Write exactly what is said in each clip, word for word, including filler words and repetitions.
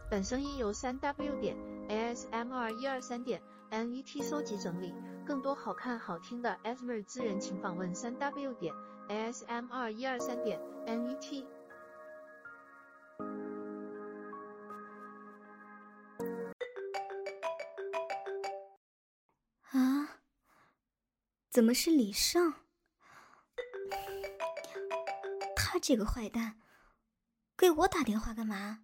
本声音由 三 W 点 A S M R 一二三点 N E T 搜集整理，更多好看好听的 A S M R 资源请访问 三 W 点 A S M R 一二三点 N E T。 啊，怎么是李胜？他这个坏蛋，给我打电话干嘛？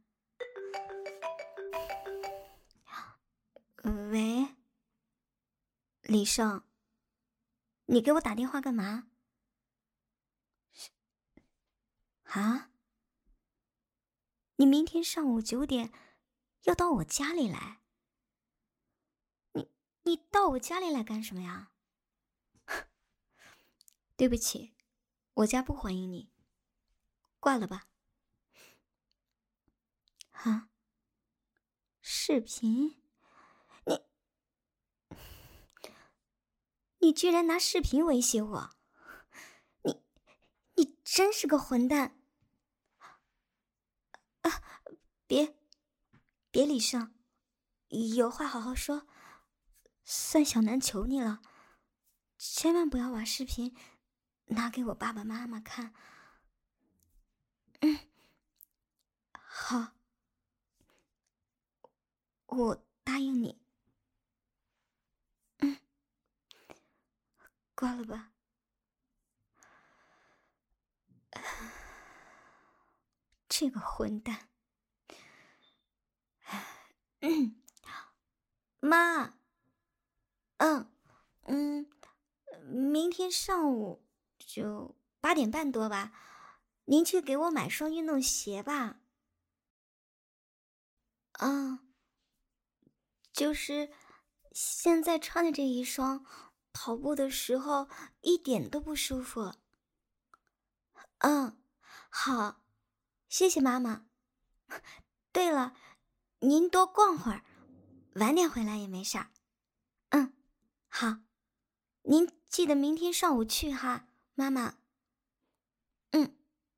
喂，李胜，你给我打电话干嘛？啊？你明天上午九点要到我家里来？你你到我家里来干什么呀？对不起，我家不欢迎你，挂了吧。啊？视频？你你居然拿视频威胁我！你你真是个混蛋！啊，别别李胜，有话好好说，算小南求你了，千万不要把视频拿给我爸爸妈妈看。嗯，好，我答应你。嗯，挂了吧。这个混蛋。嗯，妈，嗯嗯，明天上午就八点半多吧，您去给我买双运动鞋吧。嗯，就是现在穿的这一双，跑步的时候一点都不舒服。嗯，好，谢谢妈妈。对了，您多逛会儿，晚点回来也没事儿。嗯，好，您记得明天上午去哈，妈妈。嗯。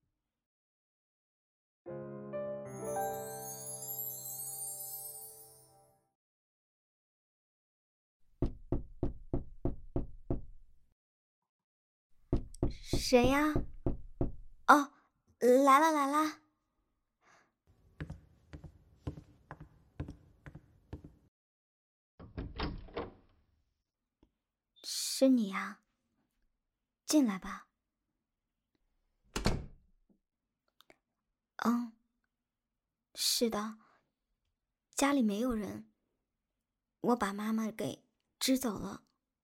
谁呀？哦，来了来了。是你呀？进来吧。嗯，是的，家里没有人，我把妈妈给支走了。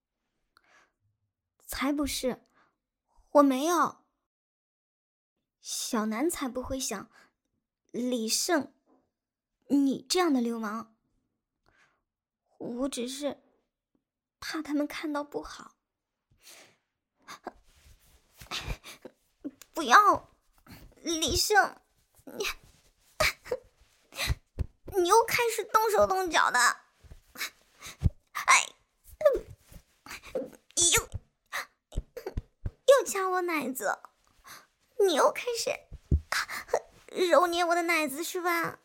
才不是，我没有。小南才不会想李胜你这样的流氓，我只是怕他们看到不好。不要，李胜，你你又开始动手动脚的。哎，又又掐我奶子，你又开始揉捏我的奶子是吧？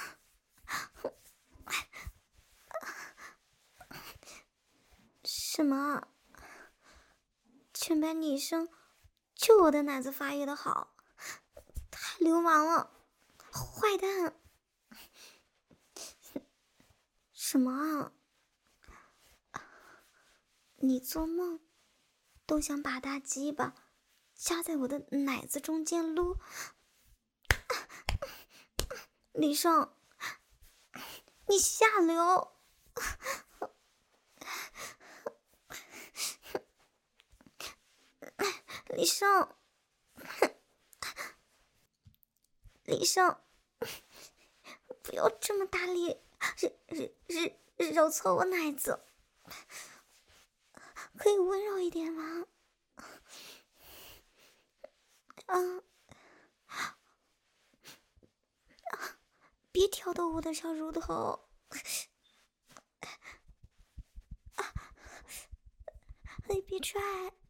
什么？全班女生就我的奶子发育的好，太流氓了，坏蛋！什么啊？你做梦都想把大鸡巴夹在我的奶子中间撸？李胜，你下流！李胜，李胜，不要这么大力揉揉揉搓我奶子，可以温柔一点吗？啊！别挑逗我的小乳头！你别拽，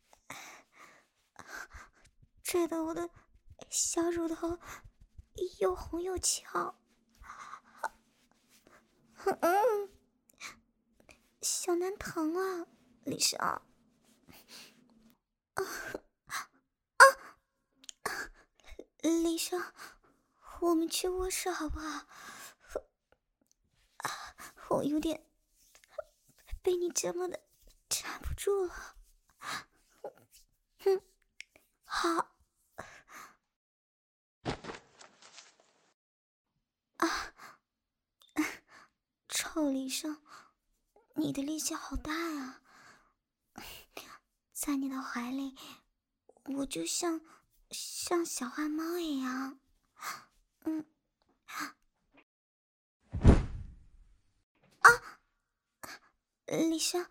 拽得我的小乳头又红又翘。 嗯，小南疼啊，李生。啊啊！李生，我们去卧室好不好？啊，我有点被你折磨的站不住了。嗯，好。啊，臭李生，你的力气好大呀！在你的怀里，我就像像小花猫一样。嗯，啊，李生，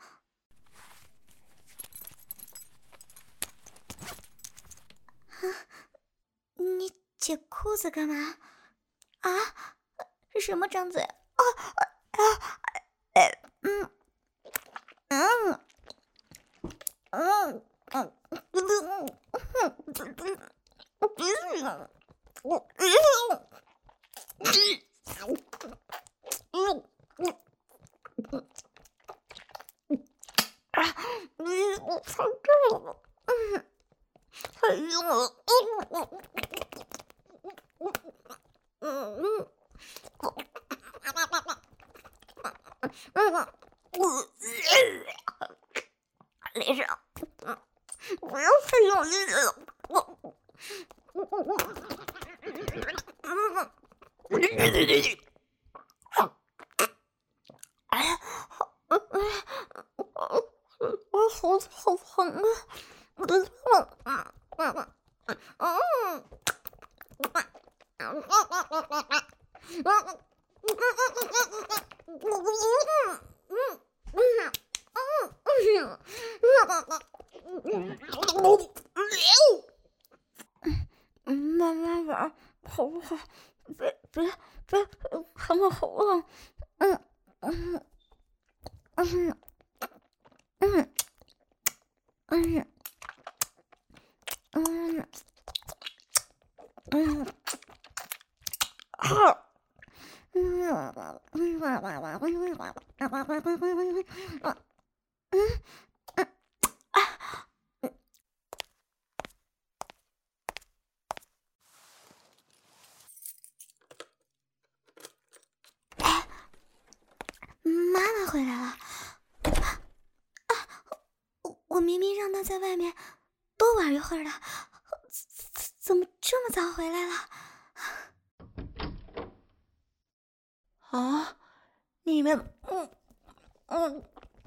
你解裤子干嘛？啊，什么张嘴？啊啊啊！嗯嗯嗯嗯太重了，嗯，太硬了，嗯嗯嗯嗯，李生，不要太用力了，我我我我，哎呀，我喉子好疼啊！我的痛，嗯嗯嗯嗯。慢慢玩，好不好？别别别看我喉咙！嗯嗯嗯嗯嗯嗯嗯，好。嗯嗯妈妈回来了。啊，我我明明让她在外面多玩一会儿了，怎么这么早回来了？ 啊！你们，嗯嗯，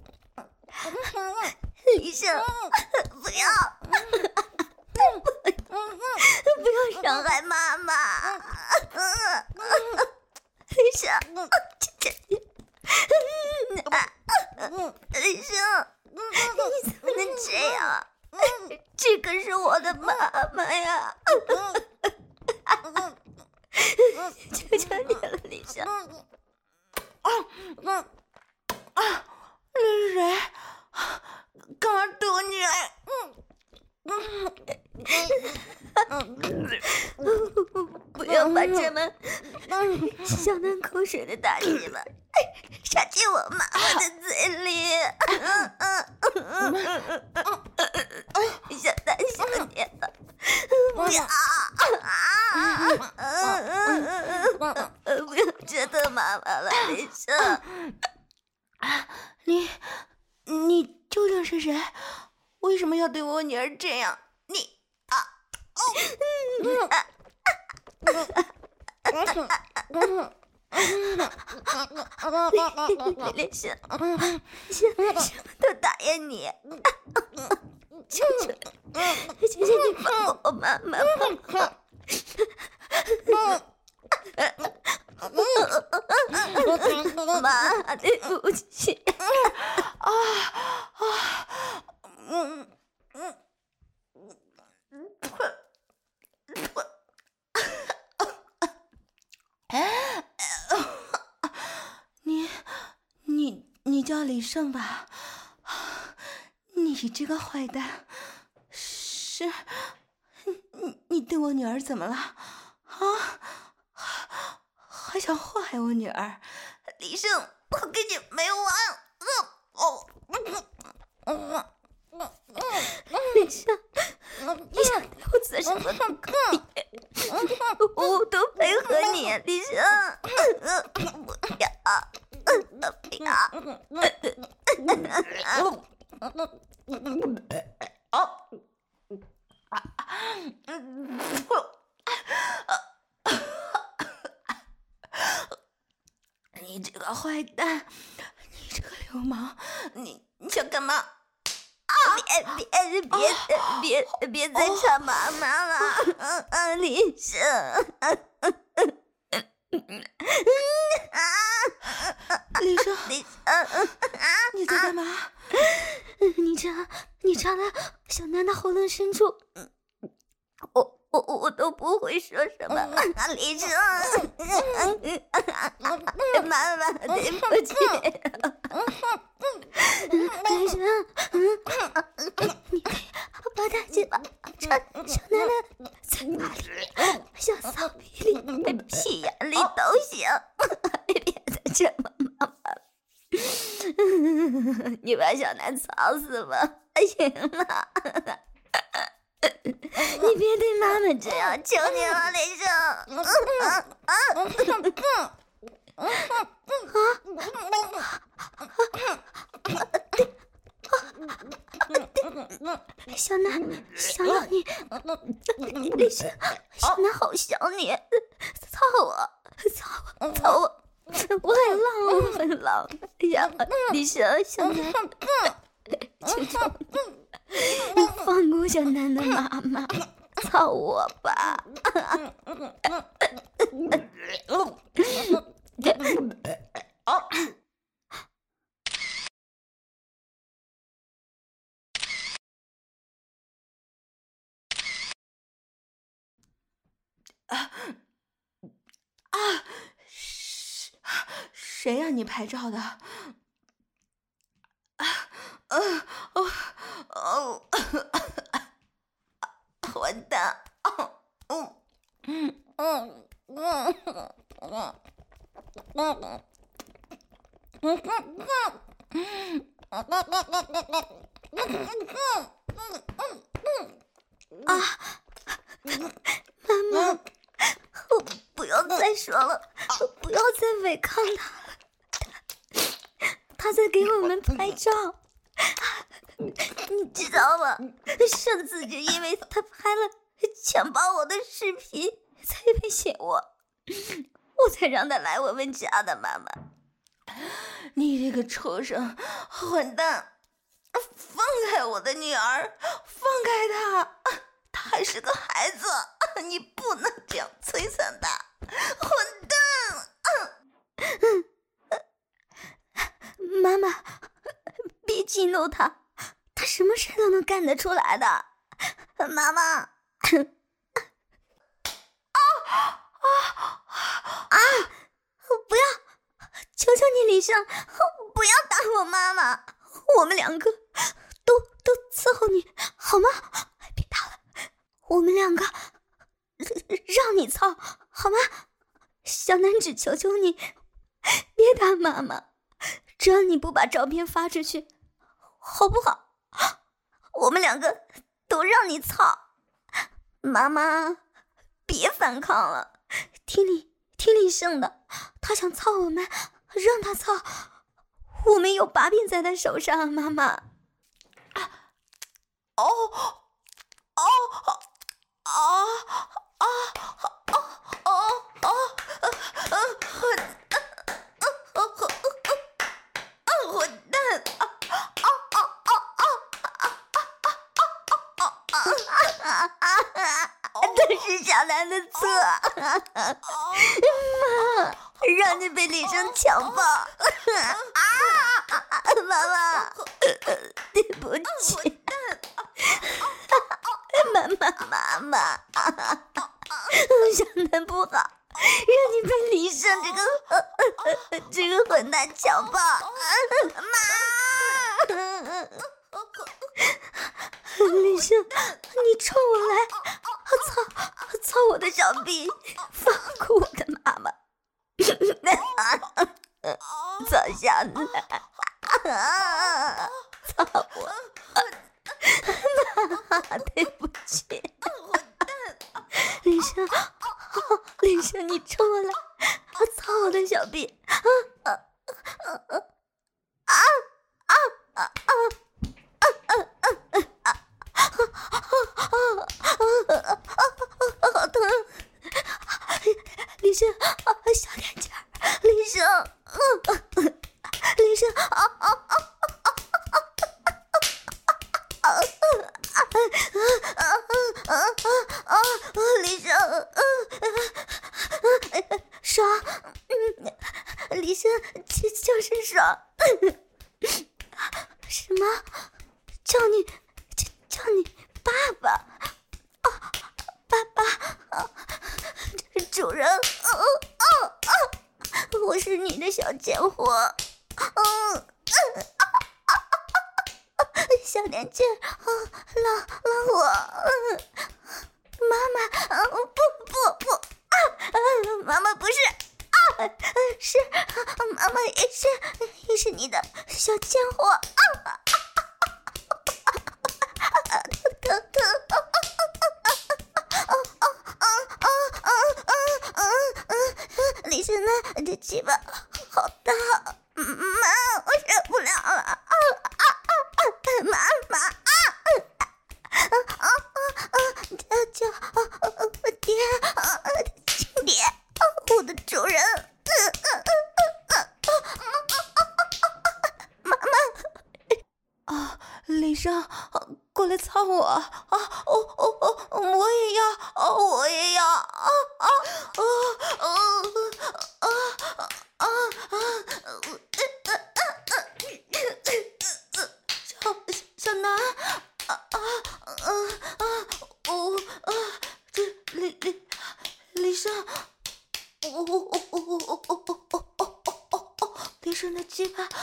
李生，不要，不要伤害妈妈！李生，这这，李生，你怎么能这样？这可是我的妈妈呀！求求你了，李生。 啊啊啊！那是谁？干嘛对我女儿？嗯嗯嗯，不要把这么像吞口水的大鸡巴插进我妈妈的嘴里。嗯嗯嗯嗯嗯嗯，小大小点吧，不要啊！嗯嗯嗯嗯，不要折腾妈妈了，李生。 你你究竟是谁？为什么要对我女儿这样？你啊哦李生，什么都答应你，求求求求你放我妈妈吧！妈，对不起。 啊啊嗯嗯你你你叫李胜吧？你这个坏蛋，是你你对我女儿怎么了？啊，还想祸害我女儿？ 李胜，我跟你没完！哦， 李胜，你想对我做什么都可以，我都配合你啊，李胜。不要，不要。 哦，你这个坏蛋，你这个流氓，你你想干嘛？ 啊！别别别别别别再插妈妈了！嗯嗯，李胜。 李胜， 李胜， 你在干嘛？ 你插你插到小南的喉咙深处，我我我都不会说什么。李胜，妈妈，对不起。李胜，你可以把大鸡巴插小南的嘴巴里、小骚逼里、屁眼里都行，别再这么妈妈了。你把小南操死吧，行了。你别对妈妈这样，求你了，李胜。小南想要你，李胜，小南好想你，操我，操我，操我，我很浪，我很浪呀！李胜，小南，求求你，放过小南的妈妈，操我吧！ 啊啊！谁谁让你拍照的？啊啊哦哦！混蛋！嗯嗯嗯嗯嗯嗯啊！妈妈，我不要再说了，不要再违抗他了。他在给我们拍照，你知道吗？上次就因为他拍了强暴我的视频，才威胁我，我才让他来我们家的。妈妈， 你这个畜生，混蛋！放开我的女儿，放开她！她还是个孩子，你不能这样摧残她，混蛋！ 妈妈，别激怒他，他什么事都能干得出来的。妈妈，啊啊啊！不要，求求你，李胜，不要打我妈妈，我们两个都都伺候你，好吗？别打了，我们两个让你操，好吗？小南只求求你，别打妈妈，只要你不把照片发出去，好不好？我们两个都让你操，妈妈，别反抗了，听李听李胜的，他想操我们，让他操，我们有把柄在他手上，妈妈。 哦哦哦哦哦哦哦哦！混混蛋！啊啊啊啊啊啊啊！ 这是小南的错，妈，让你被李胜强暴，啊！妈妈，对不起，妈妈妈妈，小南不好，让你被李胜这个这个混蛋强暴，妈！李胜，你冲我来，操操我的小臂，放过我的妈妈！ 操小南，操我，妈，对不起，林生，林生，你冲我来，操我的小臂，啊啊啊啊啊啊啊！好疼！李生，小点劲儿！李生，李生，啊啊啊啊啊啊啊！李生，爽！李生，就就是爽！什么？叫你，叫叫你爸爸？啊，爸爸！啊，主人，哦哦哦，我是你的小贱货，嗯，小点劲儿，拉拉我，妈妈，不不不，啊，妈妈不是，啊，是妈妈也是也是你的小贱货，啊，疼疼。李生呢？这鸡巴好大，妈，我受不了了！啊啊啊啊！妈妈啊啊啊啊！叫叫爹，亲爹，我的主人！妈妈啊！李生，过来操我啊！哦哦哦，我也要，哦，我也要，啊啊啊啊啊啊啊！小小南，啊啊啊啊！我啊，这李李李生，我我我我我我我我我我李生的鸡巴，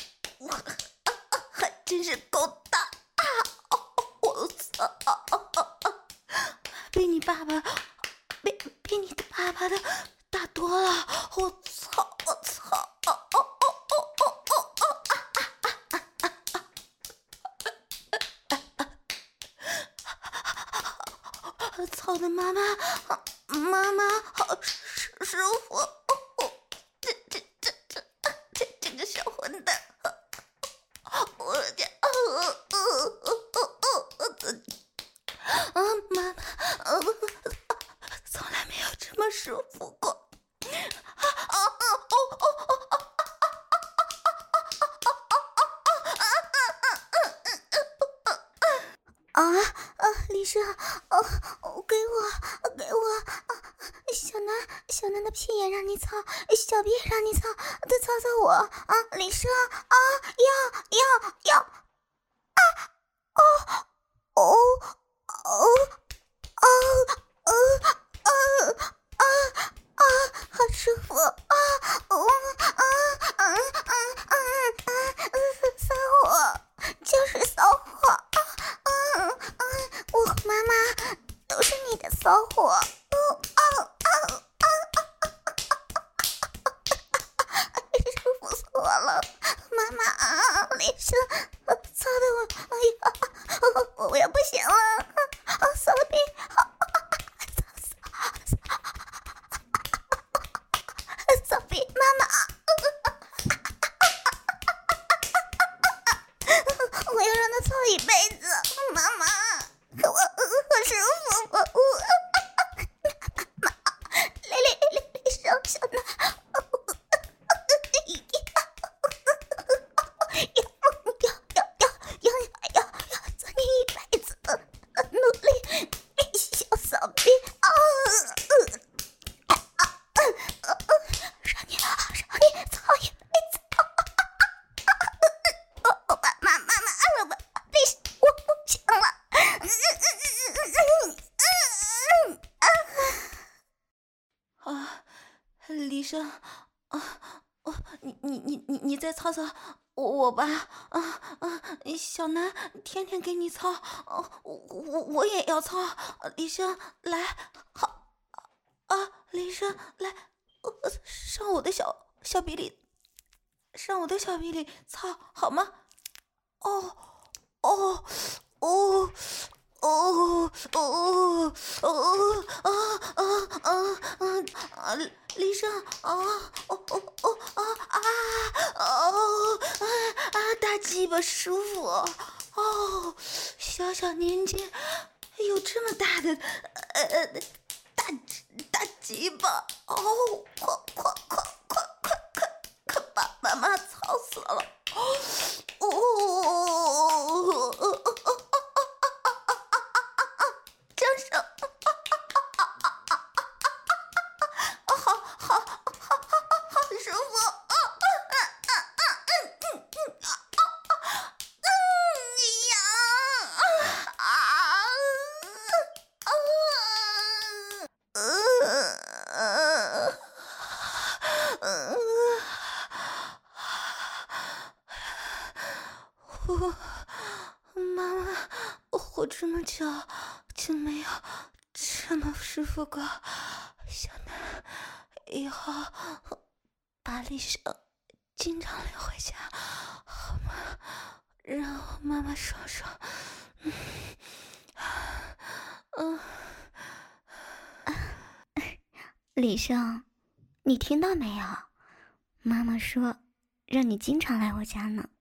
还真是够大啊！我操！比你爸爸，比比你的爸爸的大多了！我操！我操！哦哦哦哦哦哦！操的妈妈，妈妈好舒舒服！这这这这这这个小混蛋！我这哦哦哦哦哦！啊，妈妈，呃，从来没有这么舒服过。啊啊啊哦哦哦！啊啊！李生，哦，给我，给我！小南，小南的屁眼让你操，小臂让你操，再操操我啊！李生啊，要要要！啊哦哦！哦哦哦哦啊啊！好舒服啊！哦啊啊啊啊啊！骚货就是骚货啊啊啊！我和妈妈都是你的骚货。哦啊啊啊啊！舒服死我了，妈妈啊！李生，操的我，哎呀，我我也不行了。啊，骚逼！骚逼！妈妈，我要让他操一辈子！妈妈，我我舒服我我妈，李李李李生小南，要要要要要要要做你一辈子！努力，小骚逼啊！啊啊啊！让你让你操一辈子！我我妈妈妈妈，我历史我不行了！啊，李生啊，我你你你你你再操操我我吧啊啊！小南天天给你操，我我我也要操。李生来，好啊，李生来，上我的小小臂里上我的小臂里操好吗？哦哦哦哦哦哦啊啊啊啊啊！李生啊哦哦哦啊啊哦啊啊！大鸡巴舒服哦，小小年纪有这么大的呃大大鸡巴哦，快快快快快快快把妈妈操死了！哦哦哦哦！张生，好好好好好舒服啊啊啊啊啊嗯嗯嗯啊啊嗯呀啊啊嗯嗯我妈妈，活这么久就没有这么舒服过。小南，以后把李生经常领回家，好吗？让我妈妈爽爽。嗯，嗯， 李生，你听到没有？妈妈说让你经常来我家呢。